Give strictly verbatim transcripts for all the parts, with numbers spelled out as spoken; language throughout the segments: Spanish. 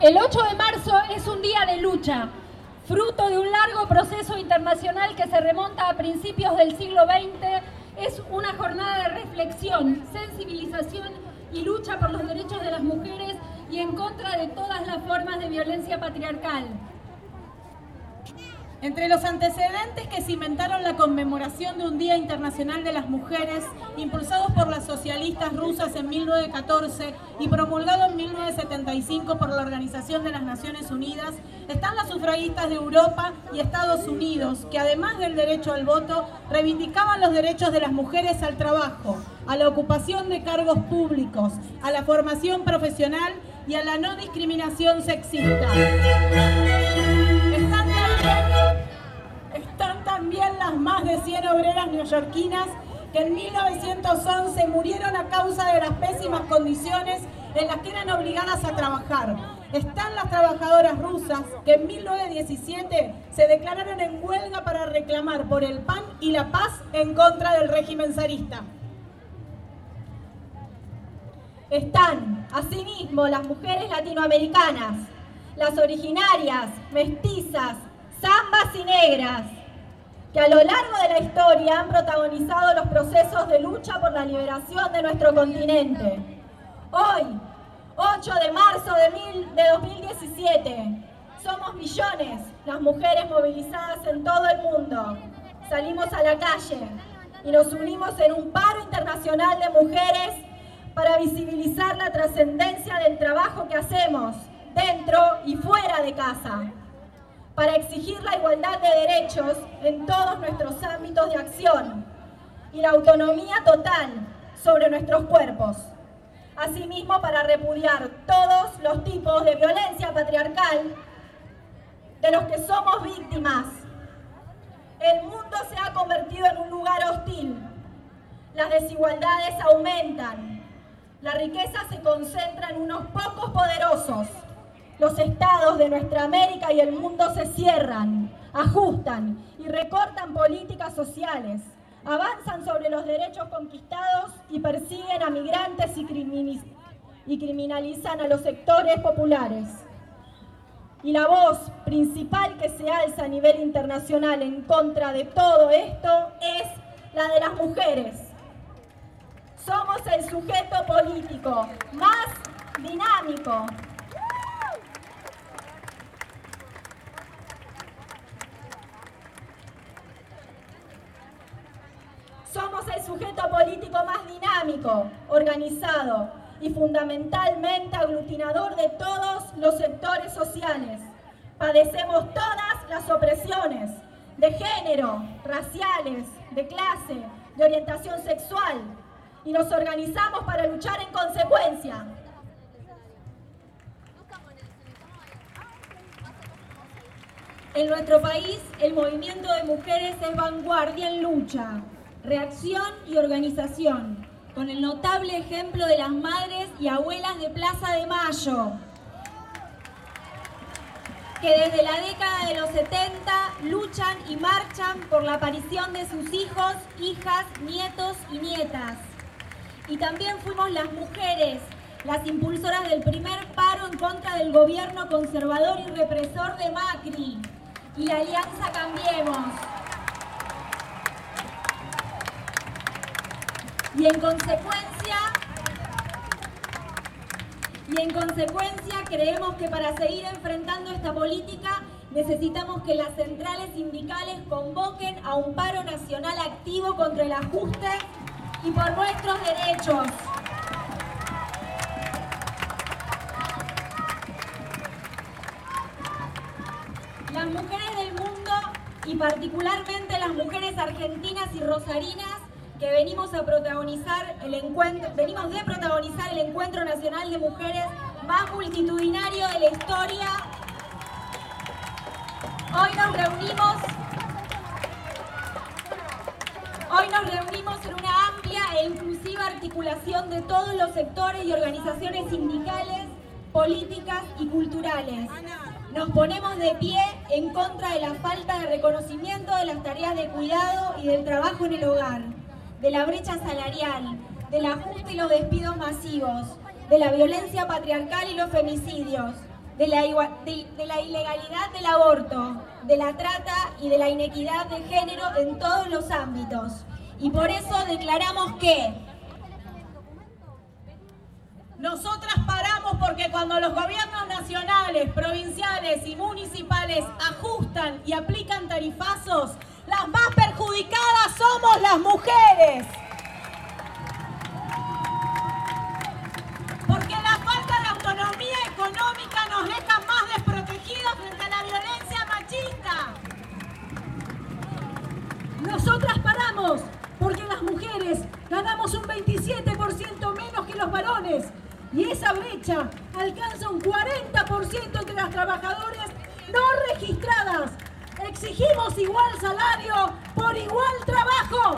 El ocho de marzo es un día de lucha, fruto de un largo proceso internacional que se remonta a principios del siglo veinte. Es una jornada de reflexión, sensibilización y lucha por los derechos de las mujeres y en contra de todas las formas de violencia patriarcal. Entre los antecedentes que cimentaron la conmemoración de un Día Internacional de las Mujeres, impulsados por las socialistas rusas en mil novecientos catorce y promulgado en mil novecientos setenta y cinco por la Organización de las Naciones Unidas, están las sufragistas de Europa y Estados Unidos, que además del derecho al voto, reivindicaban los derechos de las mujeres al trabajo, a la ocupación de cargos públicos, a la formación profesional y a la no discriminación sexista. Están también, están también las más de cien obreras neoyorquinas que en mil novecientos once murieron a causa de las pésimas condiciones en las que eran obligadas a trabajar. Están las trabajadoras rusas que en mil novecientos diecisiete se declararon en huelga para reclamar por el pan y la paz en contra del régimen zarista. Están, asimismo, las mujeres latinoamericanas, las originarias, mestizas, zambas y negras, que a lo largo de la historia han protagonizado los procesos de lucha por la liberación de nuestro continente. Hoy, ocho de marzo de dos mil diecisiete, somos millones las mujeres movilizadas en todo el mundo. Salimos a la calle y nos unimos en un paro internacional de mujeres para visibilizar la trascendencia del trabajo que hacemos dentro y fuera de casa, para exigir la igualdad de derechos en todos nuestros ámbitos de acción y la autonomía total sobre nuestros cuerpos. Asimismo, para repudiar todos los tipos de violencia patriarcal de los que somos víctimas. El mundo se ha convertido en un lugar hostil. Las desigualdades aumentan. La riqueza se concentra en unos pocos poderosos. Los estados de nuestra América y el mundo se cierran, ajustan y recortan políticas sociales, avanzan sobre los derechos conquistados y persiguen a migrantes y, y criminalizan a los sectores populares. Y la voz principal que se alza a nivel internacional en contra de todo esto es la de las mujeres. Somos el sujeto político más dinámico, Somos el sujeto político más dinámico, organizado y fundamentalmente aglutinador de todos los sectores sociales. Padecemos todas las opresiones de género, raciales, de clase, de orientación sexual y nos organizamos para luchar en consecuencia. En nuestro país, el movimiento de mujeres es vanguardia en lucha, reacción y organización, con el notable ejemplo de las madres y abuelas de Plaza de Mayo, que desde la década de los setenta luchan y marchan por la aparición de sus hijos, hijas, nietos y nietas. Y también fuimos las mujeres, las impulsoras del primer paro en contra del gobierno conservador y represor de Macri y la Alianza Cambiemos. Y en consecuencia, y en consecuencia creemos que para seguir enfrentando esta política necesitamos que las centrales sindicales convoquen a un paro nacional activo contra el ajuste y por nuestros derechos. Las mujeres del mundo y particularmente las mujeres argentinas y rosarinas que venimos a protagonizar el encuentro, venimos de protagonizar el Encuentro Nacional de Mujeres más multitudinario de la historia. Hoy nos reunimos, hoy nos reunimos en una amplia e inclusiva articulación de todos los sectores y organizaciones sindicales, políticas y culturales. Nos ponemos de pie en contra de la falta de reconocimiento de las tareas de cuidado y del trabajo en el hogar, de la brecha salarial, del ajuste y los despidos masivos, de la violencia patriarcal y los femicidios, de la, de, de la ilegalidad del aborto, de la trata y de la inequidad de género en todos los ámbitos. Y por eso declaramos que nosotras paramos porque cuando los gobiernos nacionales, provinciales y municipales ajustan y aplican tarifazos, las más perjudicadas somos las mujeres. Porque la falta de autonomía económica nos deja más desprotegidos frente a la violencia machista. Nosotras paramos porque las mujeres ganamos un veintisiete por ciento menos que los varones y esa brecha alcanza un cuarenta por ciento entre las trabajadoras no registradas. Exigimos igual salario por igual trabajo.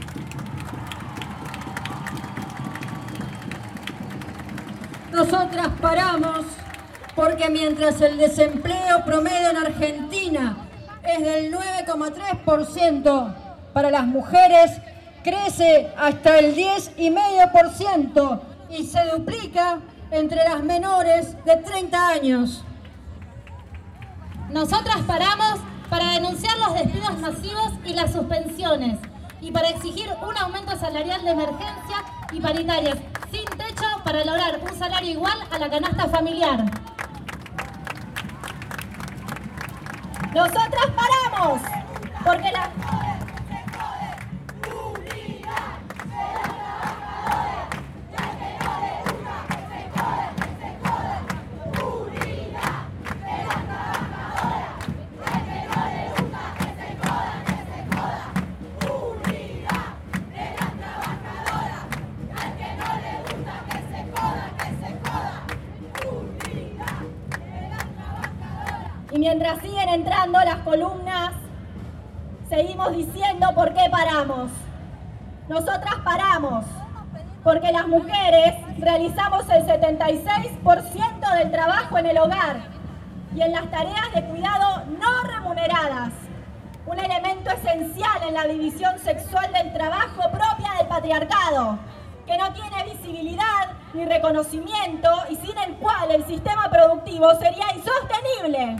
Nosotras paramos porque mientras el desempleo promedio en Argentina es del nueve coma tres por ciento, para las mujeres crece hasta el diez coma cinco por ciento y se duplica entre las menores de treinta años. Nosotras paramos para denunciar los despidos masivos y las suspensiones y para exigir un aumento salarial de emergencia y paritarias sin techo para lograr un salario igual a la canasta familiar. Nosotras paramos porque la... Y mientras siguen entrando las columnas, seguimos diciendo por qué paramos. Nosotras paramos porque las mujeres realizamos el setenta y seis por ciento del trabajo en el hogar y en las tareas de cuidado no remuneradas, un elemento esencial en la división sexual del trabajo propia del patriarcado, que no tiene visibilidad ni reconocimiento y sin el cual el sistema productivo sería insostenible.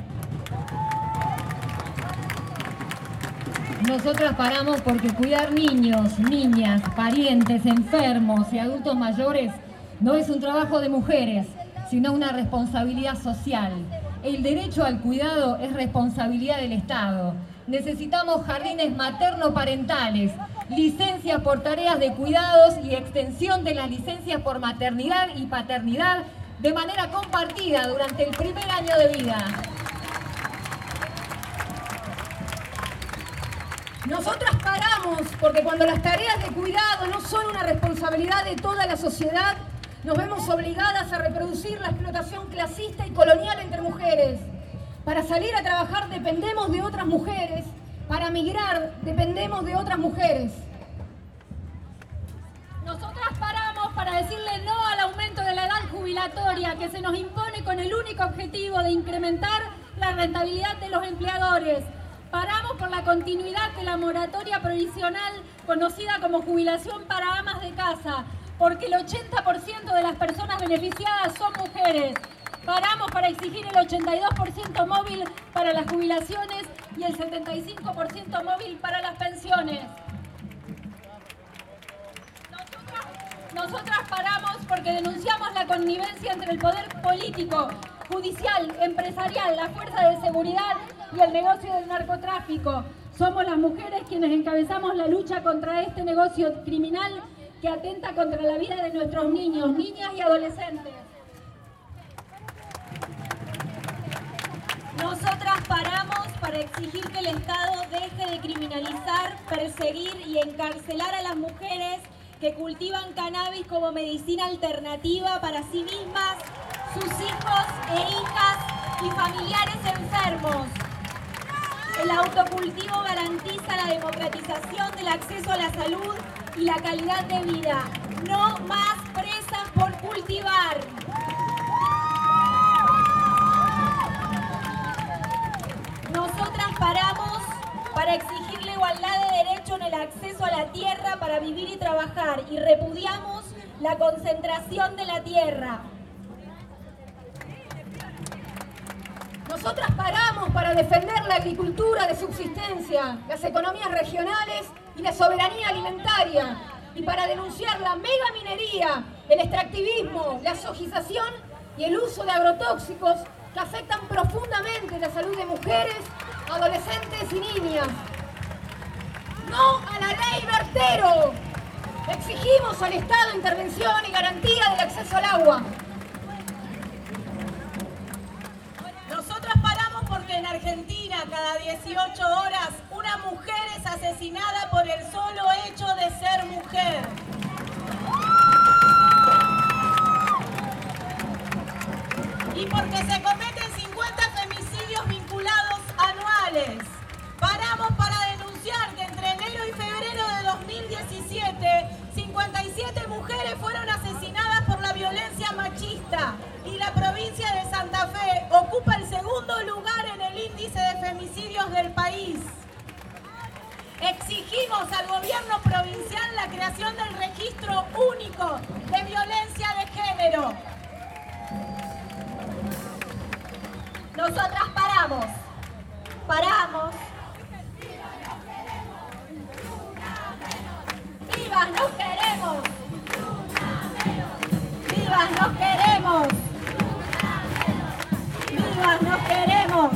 Nosotras paramos porque cuidar niños, niñas, parientes, enfermos y adultos mayores no es un trabajo de mujeres, sino una responsabilidad social. El derecho al cuidado es responsabilidad del Estado. Necesitamos jardines materno-parentales, licencias por tareas de cuidados y extensión de las licencias por maternidad y paternidad de manera compartida durante el primer año de vida. Nosotras paramos porque cuando las tareas de cuidado no son una responsabilidad de toda la sociedad, nos vemos obligadas a reproducir la explotación clasista y colonial entre mujeres. Para salir a trabajar dependemos de otras mujeres, para migrar dependemos de otras mujeres. Nosotras paramos para decirle no al aumento de la edad jubilatoria que se nos impone con el único objetivo de incrementar la rentabilidad de los empleadores. Paramos por la continuidad de la moratoria provisional conocida como jubilación para amas de casa, porque el ochenta por ciento de las personas beneficiadas son mujeres. Paramos para exigir el ochenta y dos por ciento móvil para las jubilaciones y el setenta y cinco por ciento móvil para las pensiones. Nosotras, nosotras paramos porque denunciamos la connivencia entre el poder político, judicial, empresarial, la fuerza de seguridad y el negocio del narcotráfico. Somos las mujeres quienes encabezamos la lucha contra este negocio criminal que atenta contra la vida de nuestros niños, niñas y adolescentes. Nosotras paramos para exigir que el Estado deje de criminalizar, perseguir y encarcelar a las mujeres que cultivan cannabis como medicina alternativa para sí mismas, sus hijos e hijas y familiares enfermos. El autocultivo garantiza la democratización del acceso a la salud y la calidad de vida. No más presas por cultivar. Nosotras paramos para exigir la igualdad de derecho en el acceso a la tierra para vivir y trabajar y repudiamos la concentración de la tierra. Nosotras paramos para defender la agricultura de subsistencia, las economías regionales y la soberanía alimentaria, y para denunciar la megaminería, el extractivismo, la sojización y el uso de agrotóxicos que afectan profundamente la salud de mujeres, adolescentes y niñas. ¡No a la ley Bertero! Exigimos al Estado intervención y garantía del acceso al agua. Nosotras paramos porque en Argentina cada dieciocho horas una mujer es asesinada por el solo hecho de ser mujer. Y porque se cometen cincuenta femicidios vinculados anuales. Paramos para denunciar que entre enero y febrero de dos mil diecisiete, cincuenta y siete mujeres fueron asesinadas por la violencia machista y la provincia de Santa Fe ocupa el segundo lugar en el índice de femicidios del país. Exigimos al gobierno provincial la creación del registro único de violencia de género. Nosotras paramos, paramos. ¡Vivas nos queremos! ¡Vivas nos queremos! ¡Vivas nos queremos!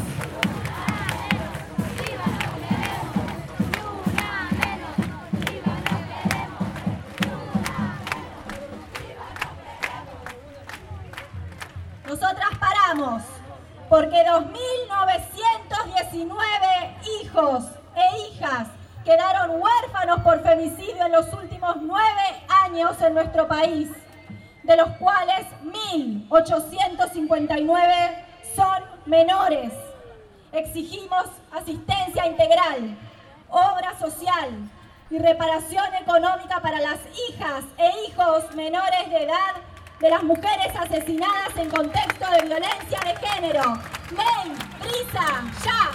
Nosotras paramos porque dos mil novecientos diecinueve hijos e hijas quedaron huérfanos por femicidio en los últimos nueve años en nuestro país, de los cuales mil ochocientos cincuenta y nueve son menores. Exigimos asistencia integral, obra social y reparación económica para las hijas e hijos menores de edad de las mujeres asesinadas en contexto de violencia de género. ¡Ley, prisa, ya!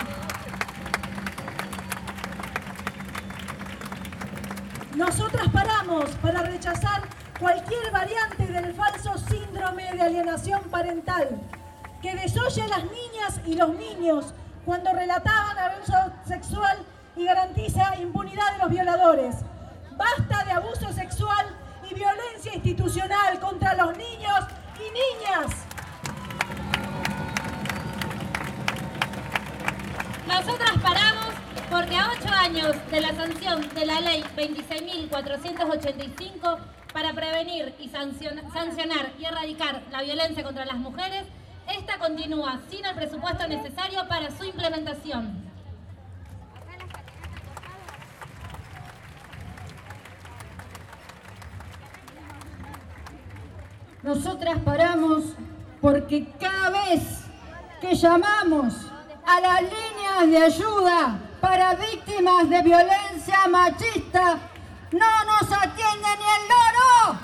Nosotras paramos para rechazar cualquier variante del falso síndrome de alienación parental que desoye a las niñas y los niños cuando relataban abuso sexual y garantiza impunidad de los violadores. Basta de abuso sexual y violencia institucional contra los niños y niñas. Nosotras paramos porque a ocho años de la sanción de la ley veintiséis mil cuatrocientos ochenta y cinco para prevenir y sancionar y erradicar la violencia contra las mujeres, esta continúa sin el presupuesto necesario para su implementación. Nosotras paramos porque cada vez que llamamos a las líneas de ayuda para víctimas de violencia machista, no nos atiende ni el loro.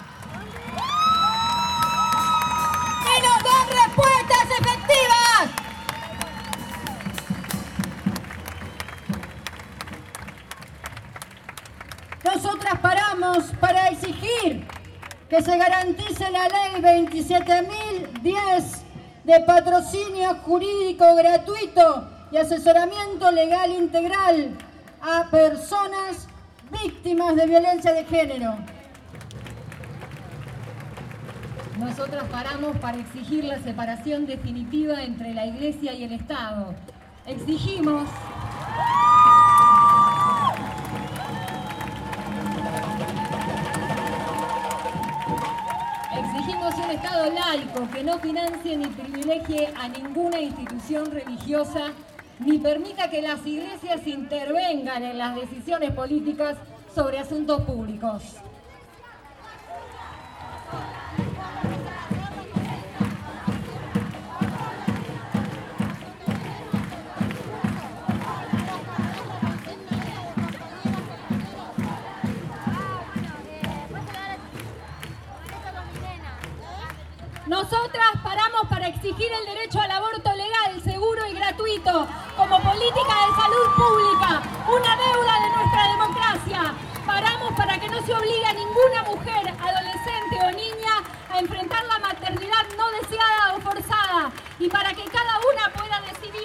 ¡Y nos dan respuestas efectivas! Nosotras paramos para exigir que se garantice la ley veintisiete mil diez de patrocinio jurídico gratuito y asesoramiento legal integral a personas víctimas de violencia de género. Nosotras paramos para exigir la separación definitiva entre la Iglesia y el Estado. Exigimos Exigimos un Estado laico que no financie ni privilegie a ninguna institución religiosa ni permita que las iglesias intervengan en las decisiones políticas sobre asuntos públicos. Nosotras paramos para exigir el derecho al aborto legal, seguro y gratuito, como política de salud pública, una deuda de nuestra democracia. Paramos para que no se obligue a ninguna mujer, adolescente o niña a enfrentar la maternidad no deseada o forzada, y para que cada una pueda decidir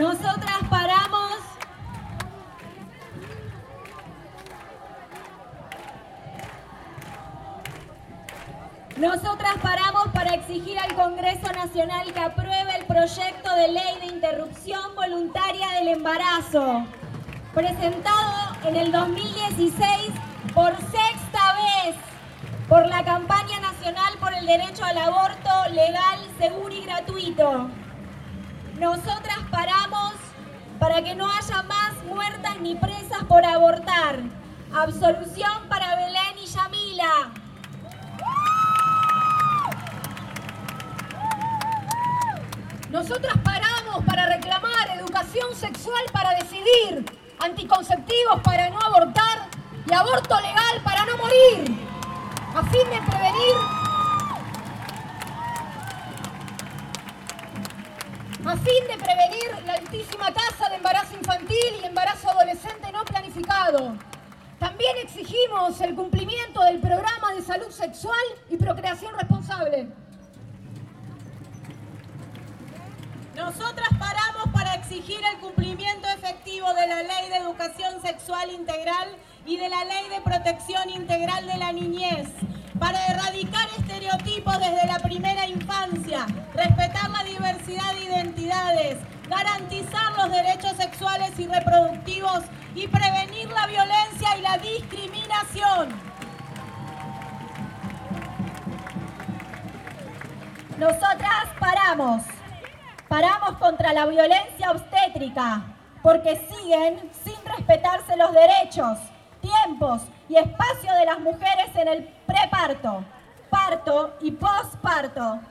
Nosotras paramos Nosotras paramos para exigir al Congreso Nacional que apruebe el proyecto de ley de interrupción voluntaria del embarazo, presentado en el dos mil dieciséis por sexta vez por la Campaña Nacional por el Derecho al Aborto Legal, Seguro y Gratuito. Nosotras paramos para que no haya más muertas ni presas por abortar. Absolución para Belén y Yamila. Nosotras paramos para reclamar educación sexual para decidir, anticonceptivos para no abortar y aborto legal para no morir, a fin de prevenir, a fin de prevenir la altísima tasa de embarazo infantil y embarazo adolescente no planificado. También exigimos el cumplimiento del programa de salud sexual y procreación responsable. Nosotras paramos para exigir el cumplimiento efectivo de la Ley de Educación Sexual Integral y de la Ley de Protección Integral de la Niñez, para erradicar estereotipos desde la primera infancia, respetar la diversidad de identidades, garantizar los derechos sexuales y reproductivos y prevenir la violencia y la discriminación. Nosotras paramos. Paramos contra la violencia obstétrica, porque siguen sin respetarse los derechos, tiempos y espacio de las mujeres en el preparto, parto y posparto.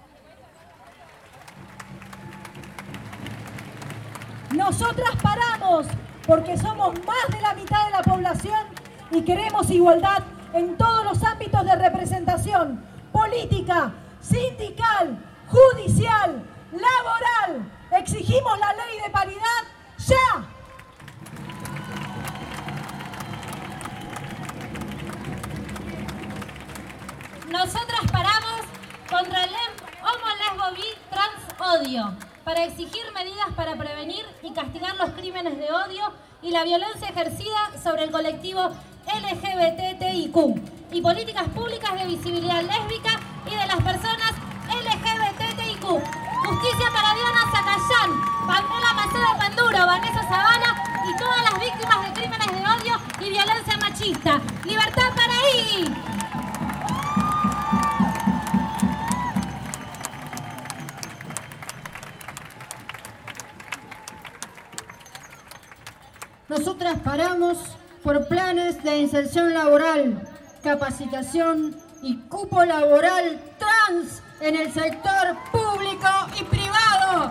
Nosotras paramos porque somos más de la mitad de la población y queremos igualdad en todos los ámbitos de representación, política, sindical, judicial, laboral. Exigimos la ley de paridad ya. Nosotras paramos contra el homo, lesbo, bi, trans, odio, para exigir medidas para prevenir y castigar los crímenes de odio y la violencia ejercida sobre el colectivo L G B T T I Q y políticas públicas de visibilidad lésbica y de las personas L G B T T I Q. Justicia para Diana Zacayán, Pamela Macedo Panduro, Vanessa Zavala y todas las víctimas de crímenes de odio y violencia machista. ¡Libertad para Iggy! Nosotras paramos por planes de inserción laboral, capacitación y cupo laboral trans en el sector público y privado.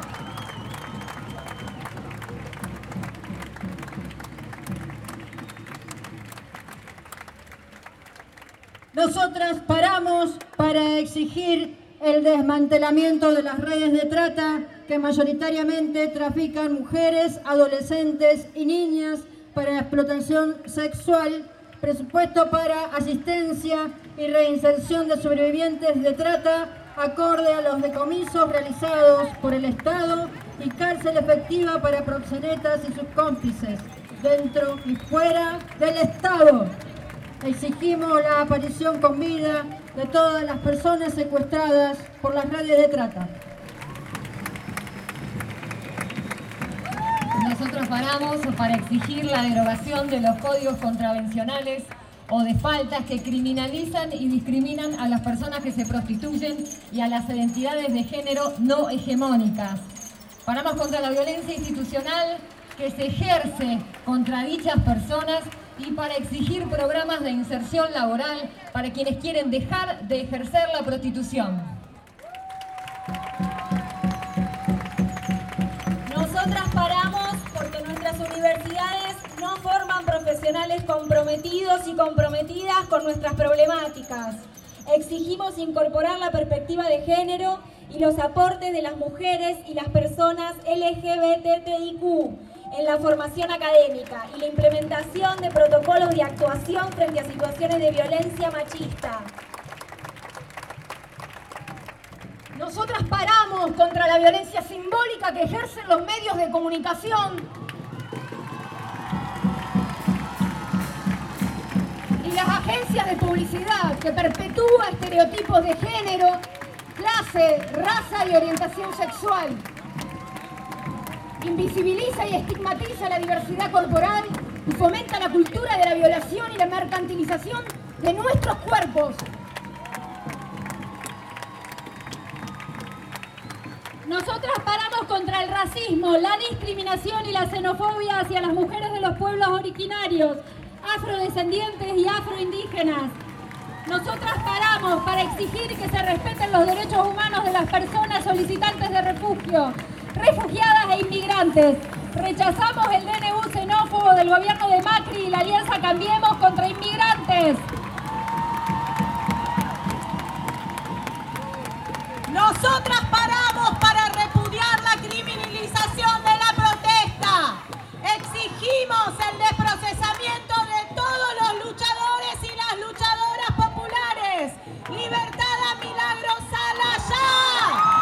Nosotras paramos para exigir el desmantelamiento de las redes de trata que mayoritariamente trafican mujeres, adolescentes y niñas para explotación sexual, presupuesto para asistencia y reinserción de sobrevivientes de trata acorde a los decomisos realizados por el Estado y cárcel efectiva para proxenetas y sus cómplices, dentro y fuera del Estado. Exigimos la aparición con vida de todas las personas secuestradas por las redes de trata. Nosotros paramos para exigir la derogación de los códigos contravencionales o de faltas que criminalizan y discriminan a las personas que se prostituyen y a las identidades de género no hegemónicas. Paramos contra la violencia institucional que se ejerce contra dichas personas y para exigir programas de inserción laboral para quienes quieren dejar de ejercer la prostitución. Nosotras paramos porque nuestras universidades no forman profesionales comprometidos y comprometidas con nuestras problemáticas. Exigimos incorporar la perspectiva de género y los aportes de las mujeres y las personas L G B T T I Q en la formación académica y la implementación de protocolos de actuación frente a situaciones de violencia machista. Nosotras paramos contra la violencia simbólica que ejercen los medios de comunicación y las agencias de publicidad que perpetúa estereotipos de género, clase, raza y orientación sexual. Invisibiliza y estigmatiza la diversidad corporal y fomenta la cultura de la violación y la mercantilización de nuestros cuerpos. Nosotras paramos contra el racismo, la discriminación y la xenofobia hacia las mujeres de los pueblos originarios, afrodescendientes y afroindígenas. Nosotras paramos para exigir que se respeten los derechos humanos de las personas solicitantes de refugio, refugiadas e inmigrantes. Rechazamos el D N U xenófobo del gobierno de Macri y la alianza Cambiemos contra inmigrantes. Nosotras paramos para repudiar la criminalización de la protesta. Exigimos el desprocesamiento de todos los luchadores y las luchadoras populares. ¡Libertad a Milagro Sala ya!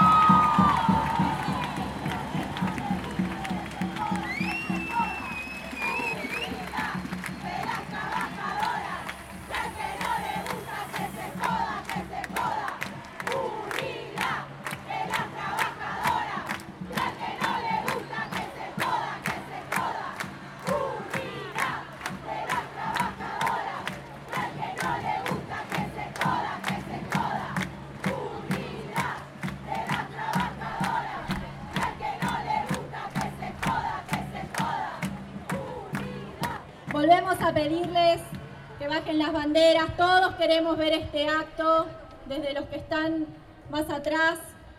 Volvemos a pedirles que bajen las banderas. Todos queremos ver este acto, desde los que están más atrás.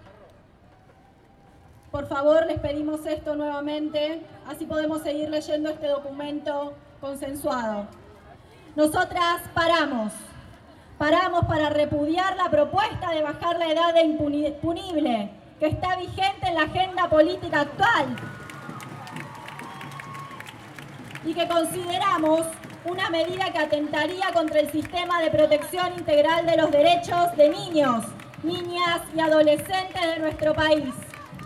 Por favor, les pedimos esto nuevamente, así podemos seguir leyendo este documento consensuado. Nosotras paramos. Paramos para repudiar la propuesta de bajar la edad de impunible que está vigente en la agenda política actual y que consideramos una medida que atentaría contra el sistema de protección integral de los derechos de niños, niñas y adolescentes de nuestro país.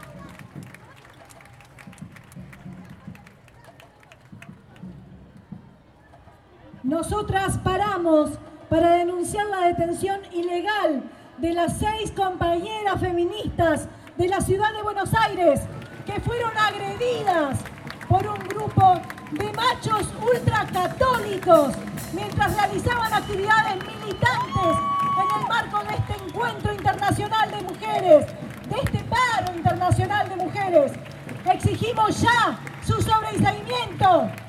Nosotras paramos para denunciar la detención ilegal de las seis compañeras feministas de la ciudad de Buenos Aires que fueron agredidas por un grupo de machos ultracatólicos mientras realizaban actividades militantes en el marco de este encuentro internacional de mujeres, de este paro internacional de mujeres. Exigimos ya su sobreseimiento